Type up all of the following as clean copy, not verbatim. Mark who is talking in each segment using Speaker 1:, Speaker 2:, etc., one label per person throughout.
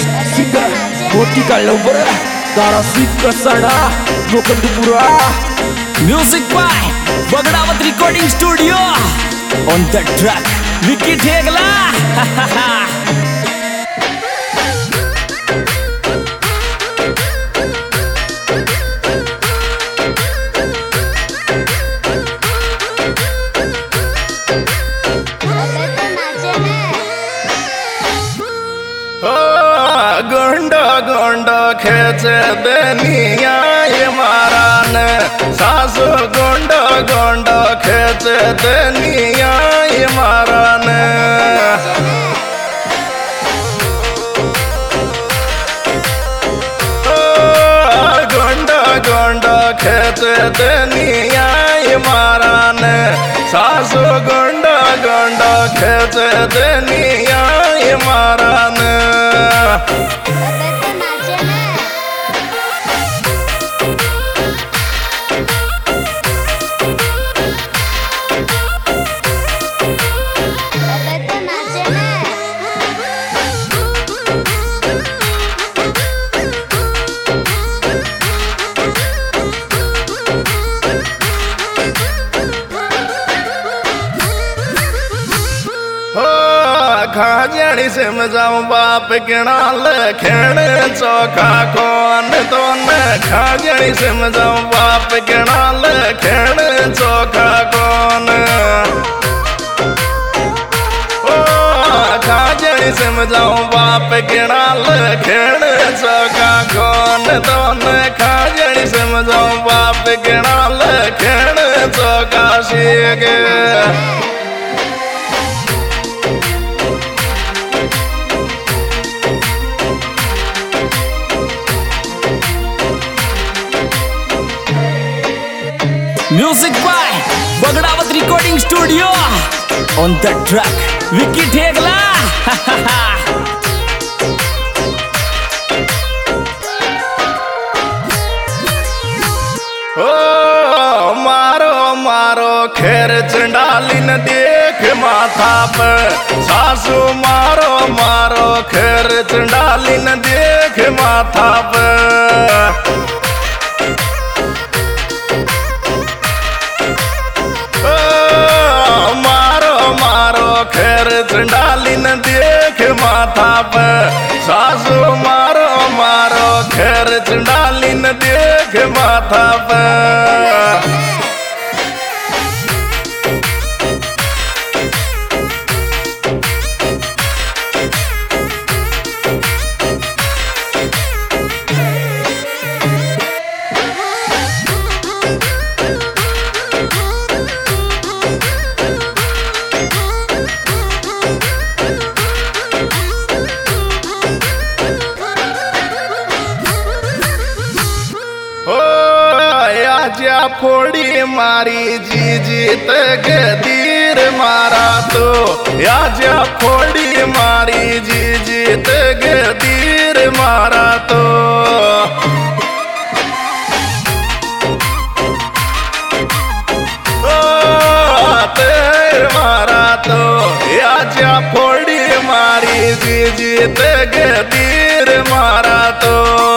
Speaker 1: Singer मोती का lover तारा स्वीट का सड़ा Mukundpura
Speaker 2: music by Bagdawat recording studio on the track Vicky Thegla.
Speaker 3: गोंडा गोंडा खेच दनिया ये मारान सासु गोंडा गोंडा खेच दनिया ये मारान गोंडा गोंडा खेच दनिया ये मारान सासु गोंडा गोंडा खेच दनिया ये मारान खाजड़ी से मजाऊ बाप किणाल खेण चौखा कौन तो न खाजड़ी से मजाऊ बाप किणाल खेण चौखा कौन ओ खाजड़ी से मजाऊ बाप किणाल खेण चौखा कौन तो न खाजड़ी से मजाऊ बाप किणाल खेण चौखा सीगे
Speaker 2: music by Bagdawat recording studio on the track Vicky Thegla.
Speaker 3: ओ मारो मारो खेर चंडालिन देख माथा पर सासू मारो मारो खेर चंडालिन देख माथा पर खेर चंडालिन देख माथा पर सासू मारो मारो खेर चंडालिन देख माथा पर जा फोड़ी मारी जी जीत गदीर मारा तो या जा फोड़ी मारी जी जीत गदीर मारा तो मारा तो या जा फोड़ी मारी जी जीत गदीर मारा तो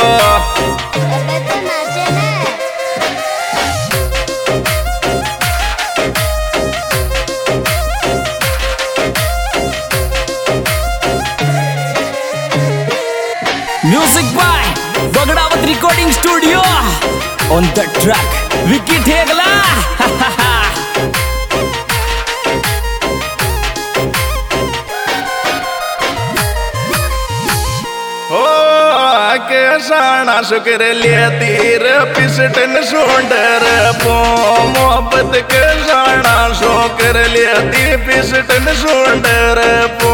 Speaker 2: music by Bagdawat recording studio on the track Vicky Thegla.
Speaker 3: के साना शुक्र लिए तीर पिसटन सोंडर पो मोहब्बत के साना शुक्र लिए ती पिसटन सोंडर पो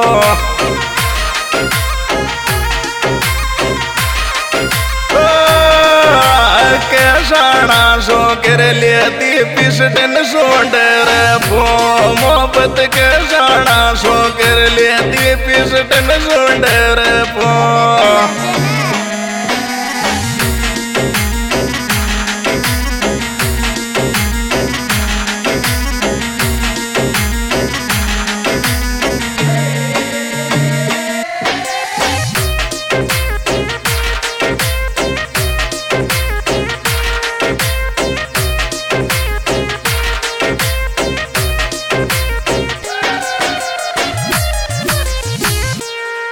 Speaker 3: के साना शुक्र लिए ती पिसटन सोंडर पो मोहब्बत के साना शुक्र लिए ती पिसटन सोंडर पो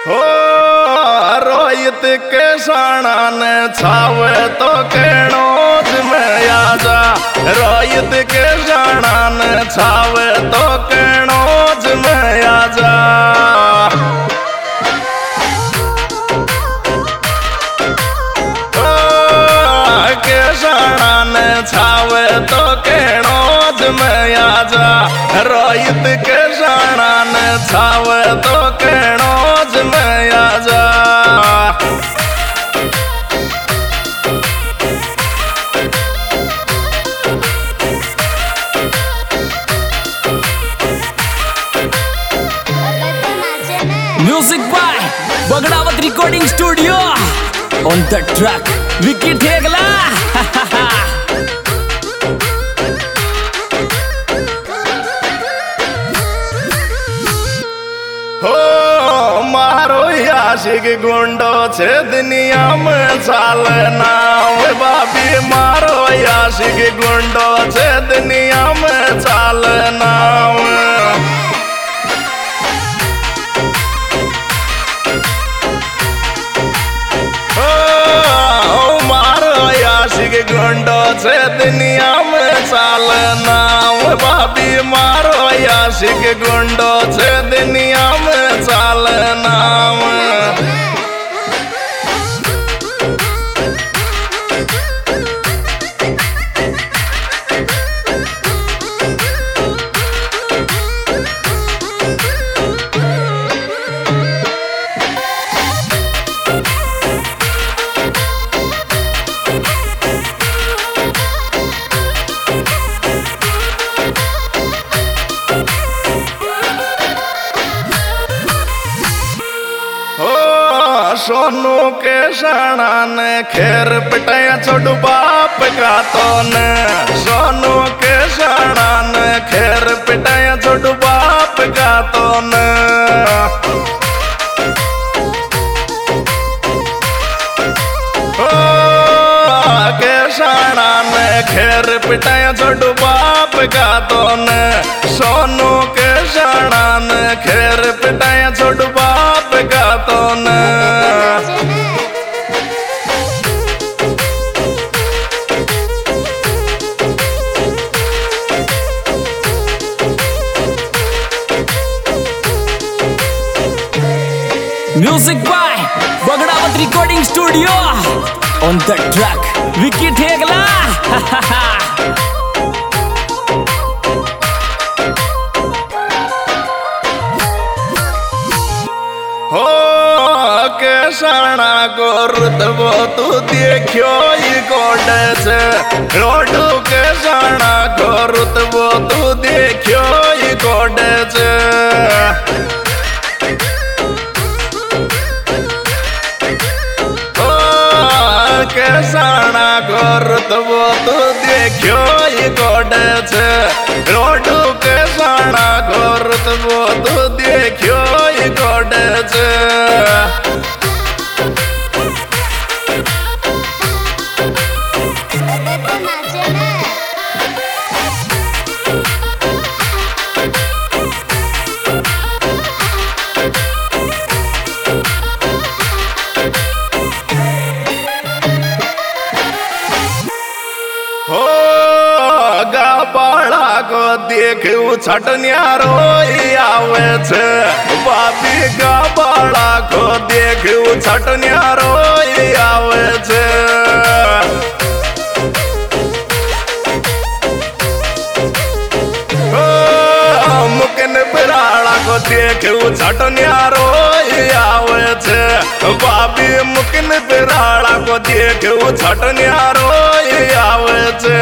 Speaker 3: हो रोहित के साणा ने छावे तो केणोज में आजा, रोहित के साणा ने छावे तो केणोज में आजा। के साणा ने छावे तो केणोज में आजा, रोहित के साणा ने छावे तो केणोज में आजा।
Speaker 2: Music by Bagdawat recording studio, on the track Vicky Thegla.
Speaker 3: हो मारो आशिक गुंडो छे दुनिया में चालना, बाबी मारो आशिक गुंडो छे दुनिया में चालना। गुंडो से दुनिया में चालना, बाबी मारो आशिक गुंडो से दुनिया में चालना। सोनू के साणा ने खेर पिटाया छोड़ू बाप का तो ने, सोनू के साणा ने खेर पिटाया छोड़ू बाप का तो ने। के साणा ने खेर पिटाया छोड़ू बाप का तो ने, सोनू के साणा ने खेर पिटाया छोड़ू बाप का तो ने।
Speaker 2: Music by Bagdawat recording studio, on the track Vicky Thegla.
Speaker 3: हो के साणा को रुतबो तू देखियो ये कोडे से, रोडू के साणा को रुतबो तू देखियो ये कोडे से। के साणा को रुतबो तू देखियो ये कोडे से, रोडू के साणा को रुतबो तू देखियो ये कोडे से। बाड़ा को देख छटनियारो आवे छे, बाबी का बाड़ा को देख छटनियारो आवे छे। मुकन बिराड़ा को देख छटनियारो आवे छे, बाबी मुकन बिराड़ा को देख छटनियारो आवे छे।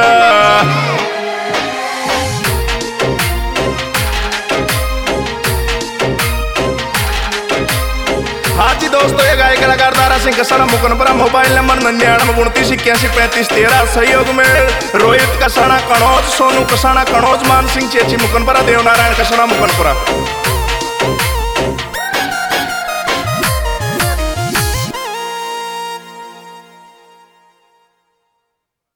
Speaker 3: हाजी दोस्तों, ये गायक कलाकार दारा सिंह कसाना मुकनपुरा, मोबाइल नंबर 9929813513। सहयोग में रोहित कसाना कनौज, सोनू कसाना कनौज, मान सिंह चेची मुकनपुरा, देवनारायण कसाना मुकनपुरा।